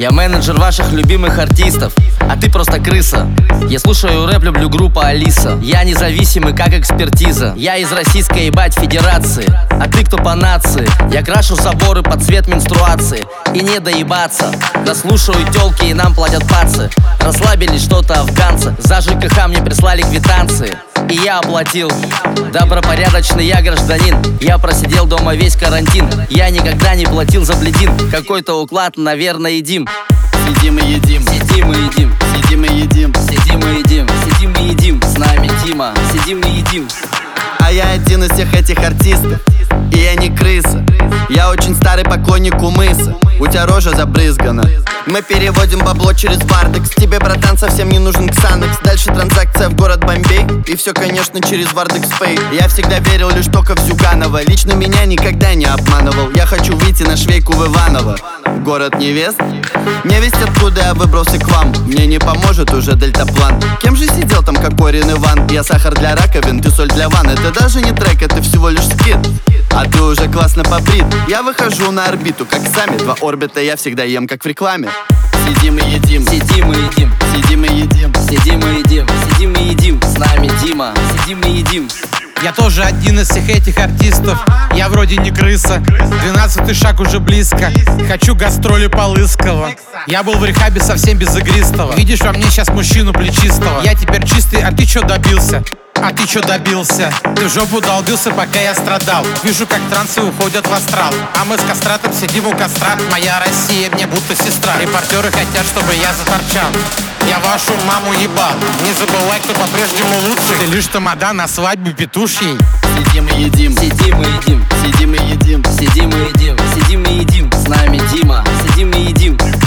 Я менеджер ваших любимых артистов, а ты просто крыса. Я слушаю рэп, люблю группа Алиса. Я независимый, как экспертиза. Я из Российской, ебать, Федерации. А ты кто по нации? Я крашу соборы под цвет менструации. И не доебаться. Да слушаю тёлки и нам платят пацы. Расслабились что-то афганцы. За ЖКХ мне прислали квитанции и я оплатил. Добропорядочный я гражданин. Я просидел дома весь карантин. Я никогда не платил за бледин. Какой-то уклад, наверное, едим. Сидим и едим, сидим и едим, сидим и едим, сидим и едим, сидим и едим. С нами Дима, сидим и едим. А я один из всех этих артистов, и я не крыса. Я очень старый поклонник у мыса. У тебя рожа забрызгана. Мы переводим бабло через Вардекс. Тебе, братан, совсем не нужен Ксанекс. Дальше транзакция в город Бомбей. И все, конечно, через Вардекс Пэй. Я всегда верил лишь только в Зюганова. Лично меня никогда не обманывал. Я хочу выйти на швейку в Иваново. Город невест. Не весть откуда я выбрался к вам. Мне не поможет уже дельтаплан. Кем же сидел там, как Корин Иван? Я сахар для раковин, ты соль для ванн. Это даже не трек, это всего лишь скид. А ты уже классно побрит. Я выхожу на орбиту, как сами. Два орбита я всегда ем, как в рекламе. Сидим и едим, сидим и едим, сидим и едим, сидим и едим, сидим и едим. С нами Дима, сидим и едим. Я тоже один из всех этих артистов. Я вроде не крыса. 12-й шаг уже близко. Хочу гастроли по Лысково. Я был в рехабе совсем без игристого. Видишь во мне сейчас мужчину плечистого. Я теперь чистый, а ты чё добился? А ты чё добился? Ты в жопу долбился, пока я страдал. Вижу, как трансы уходят в астрал. А мы с Кастратом сидим у костра. Моя Россия мне будто сестра. Репортеры хотят, чтобы я заторчал. Я вашу маму ебал. Не забывай, кто по-прежнему лучший. Ты лишь тамада на свадьбе петушьей. сидим и едим, Сидим и едим, сидим и едим, сидим и едим, сидим и едим. С нами Дима, сидим и едим.